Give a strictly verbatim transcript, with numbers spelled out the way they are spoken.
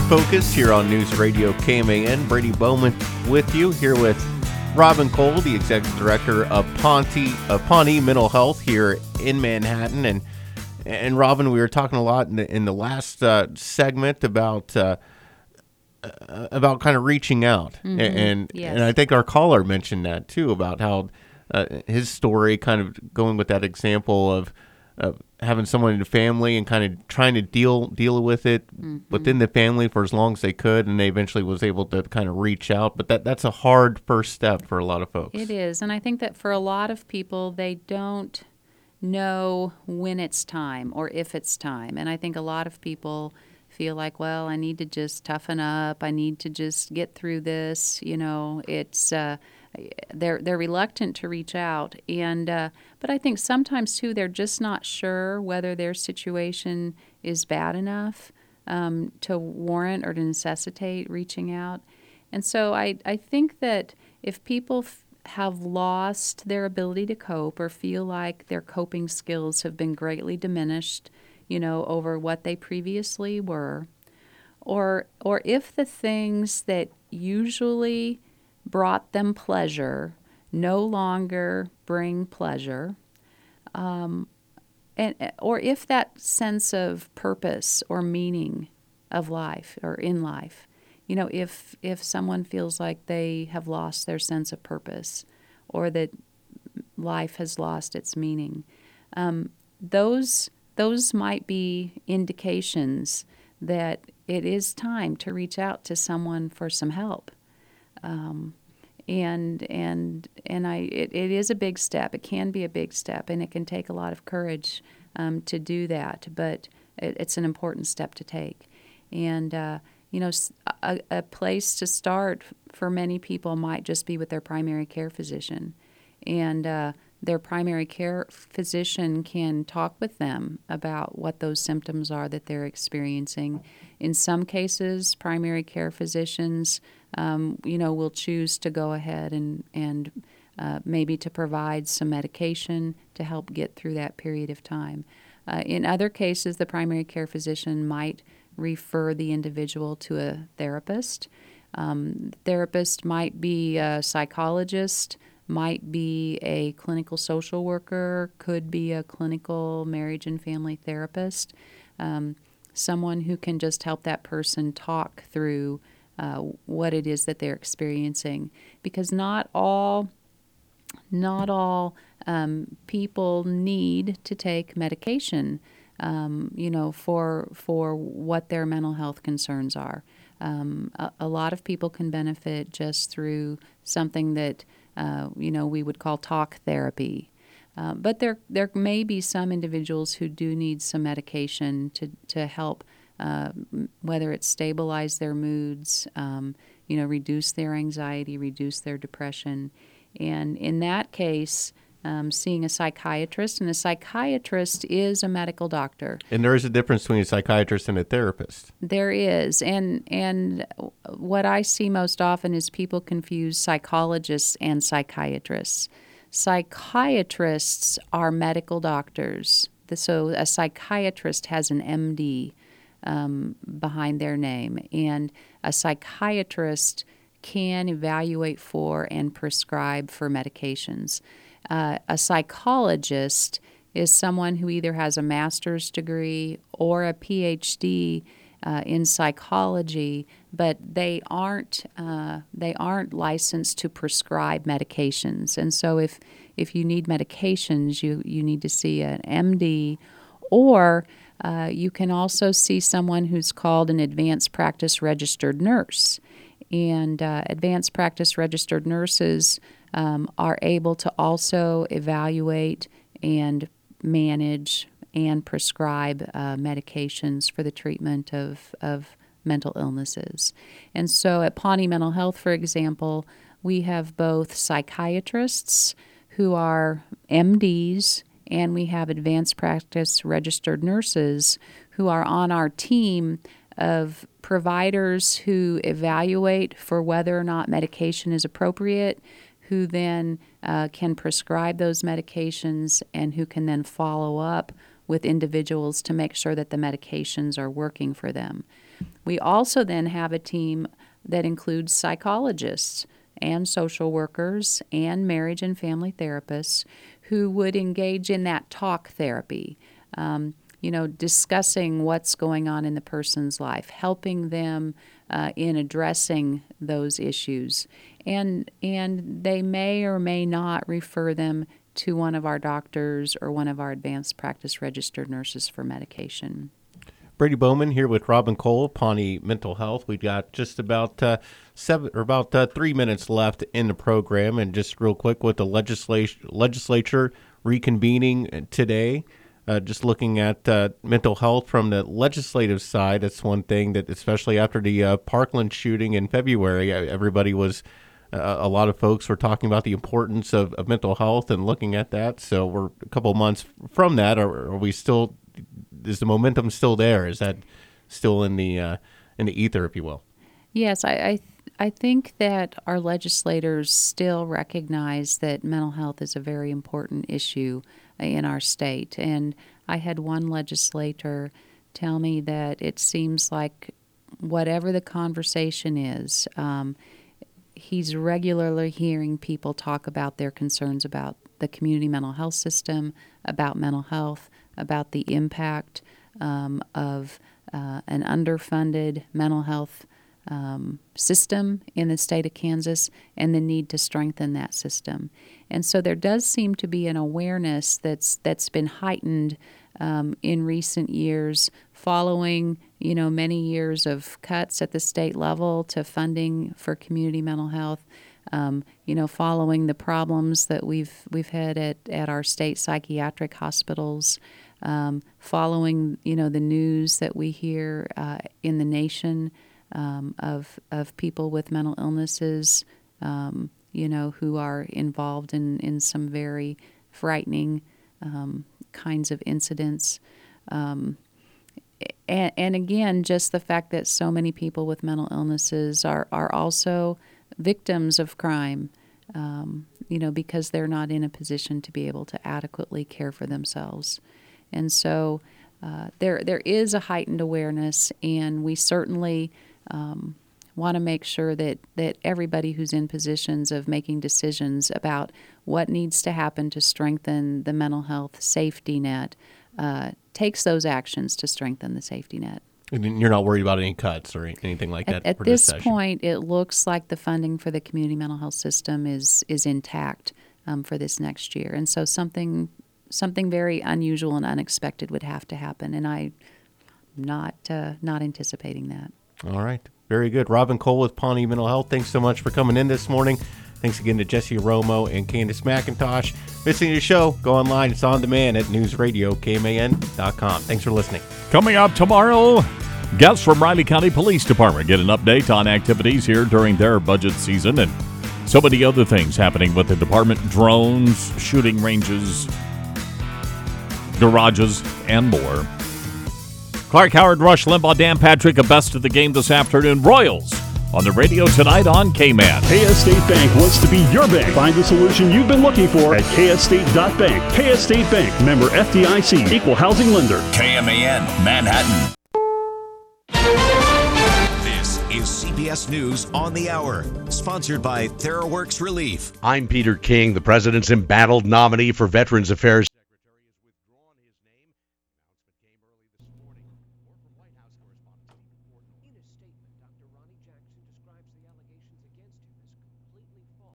Focus here on News Radio K M A N. Brady Bowman with you here with Robin Cole, the Executive Director of Ponte, of Pawnee Mental Health here in Manhattan. And and Robin, we were talking a lot in the, in the last uh, segment about uh, uh, about kind of reaching out. Mm-hmm. And yes. and I think our caller mentioned that too, about how uh, his story, kind of going with that example of of having someone in the family and kind of trying to deal deal with it mm-hmm. within the family for as long as they could, and they eventually was able to kind of reach out. But that that's a hard first step for a lot of folks. It is, and I think that for a lot of people, they don't know when it's time or if it's time. And I think a lot of people feel like, well, I need to just toughen up. I need to just get through this. You know, it's uh, they're they're reluctant to reach out, and uh, but I think sometimes too they're just not sure whether their situation is bad enough um, to warrant or to necessitate reaching out. And so I I think that if people f- have lost their ability to cope or feel like their coping skills have been greatly diminished, you know, over what they previously were, or or if the things that usually brought them pleasure no longer bring pleasure, um, and or if that sense of purpose or meaning of life or in life, you know, if if someone feels like they have lost their sense of purpose or that life has lost its meaning, um, those those might be indications that it is time to reach out to someone for some help. Um, and and and I it, it is a big step. It can be a big step, and it can take a lot of courage um, to do that. But it, it's an important step to take. And uh, you know, a, a place to start for many people might just be with their primary care physician, and uh, their primary care physician can talk with them about what those symptoms are that they're experiencing. In some cases, primary care physicians, um, you know, will choose to go ahead and, and uh, maybe to provide some medication to help get through that period of time. Uh, in other cases, the primary care physician might refer the individual to a therapist. Um, therapist might be a psychologist, might be a clinical social worker, could be a clinical marriage and family therapist, um, someone who can just help that person talk through uh, what it is that they're experiencing. Because not all, not all um, people need to take medication, um, you know, for for what their mental health concerns are. Um, a, a lot of people can benefit just through something that Uh, you know, we would call talk therapy. Uh, but there there may be some individuals who do need some medication to, to help, uh, whether it's stabilize their moods, um, you know, reduce their anxiety, reduce their depression. And in that case, um, seeing a psychiatrist, and a psychiatrist is a medical doctor. And there is a difference between a psychiatrist and a therapist. There is, and and what I see most often is people confuse psychologists and psychiatrists. Psychiatrists are medical doctors, so a psychiatrist has an M D um, behind their name, and a psychiatrist can evaluate for and prescribe for medications. Uh, a psychologist is someone who either has a master's degree or a P H D uh, in psychology, but they aren't uh, they aren't licensed to prescribe medications. And so, if if you need medications, you you need to see an M D, or uh, you can also see someone who's called an advanced practice registered nurse. And uh, advanced practice registered nurses um, are able to also evaluate and manage and prescribe uh, medications for the treatment of, of mental illnesses. And so at Pawnee Mental Health, for example, we have both psychiatrists who are M Ds, and we have advanced practice registered nurses who are on our team of providers who evaluate for whether or not medication is appropriate, who then uh, can prescribe those medications, and who can then follow up with individuals to make sure that the medications are working for them. We also then have a team that includes psychologists and social workers and marriage and family therapists who would engage in that talk therapy, um, you know, discussing what's going on in the person's life, helping them uh, in addressing those issues. And, and they may or may not refer them to one of our doctors or one of our advanced practice registered nurses for medication. Brady Bowman here with Robin Cole, Pawnee Mental Health. We've got just about uh, seven or about uh, three minutes left in the program, and just real quick with the legislature legislature reconvening today. Uh, just looking at uh, mental health from the legislative side, that's one thing that, especially after the uh, Parkland shooting in February, everybody was. Uh, a lot of folks were talking about the importance of, of mental health and looking at that. So we're a couple of months from that. Are, are we still? Is the momentum still there? Is that still in the uh, in the ether, if you will? Yes, I I, th- I think that our legislators still recognize that mental health is a very important issue in our state. And I had one legislator tell me that it seems like whatever the conversation is, um, he's regularly hearing people talk about their concerns about the community mental health system, about mental health, about the impact um, of uh, an underfunded mental health um, system in the state of Kansas and the need to strengthen that system. And so there does seem to be an awareness that's that's been heightened um, in recent years following, you know, many years of cuts at the state level to funding for community mental health, um, you know, following the problems that we've we've had at, at our state psychiatric hospitals, um, following, you know, the news that we hear uh, in the nation um, of of people with mental illnesses, um, you know, who are involved in, in some very frightening um, kinds of incidents. Um, And, and again, just the fact that so many people with mental illnesses are, are also victims of crime, um, you know, because they're not in a position to be able to adequately care for themselves. And so uh, there there is a heightened awareness, and we certainly um, want to make sure that, that everybody who's in positions of making decisions about what needs to happen to strengthen the mental health safety net uh, takes those actions to strengthen the safety net. And you're not worried about any cuts or anything like that? At, for at this this point, it looks like the funding for the community mental health system is is intact um, for this next year. And so something something very unusual and unexpected would have to happen, and I'm not, uh, not anticipating that. All right. Very good. Robin Cole with Pawnee Mental Health, thanks so much for coming in this morning. Thanks again to Jesse Romo and Candace McIntosh. Missing the show, go online. It's on demand at news radio K M A N dot com. Thanks for listening. Coming up tomorrow, guests from Riley County Police Department get an update on activities here during their budget season and so many other things happening with the department: drones, shooting ranges, garages, and more. Clark Howard, Rush Limbaugh, Dan Patrick, a best of the game this afternoon. Royals on the radio tonight on K-Man. K S State Bank wants to be your bank. Find the solution you've been looking for at K S State dot bank. K S State Bank, member F D I C, equal housing lender. K M A N, Manhattan. This is C B S News on the Hour, sponsored by TheraWorks Relief. I'm Peter King, the president's embattled nominee for Veterans Affairs.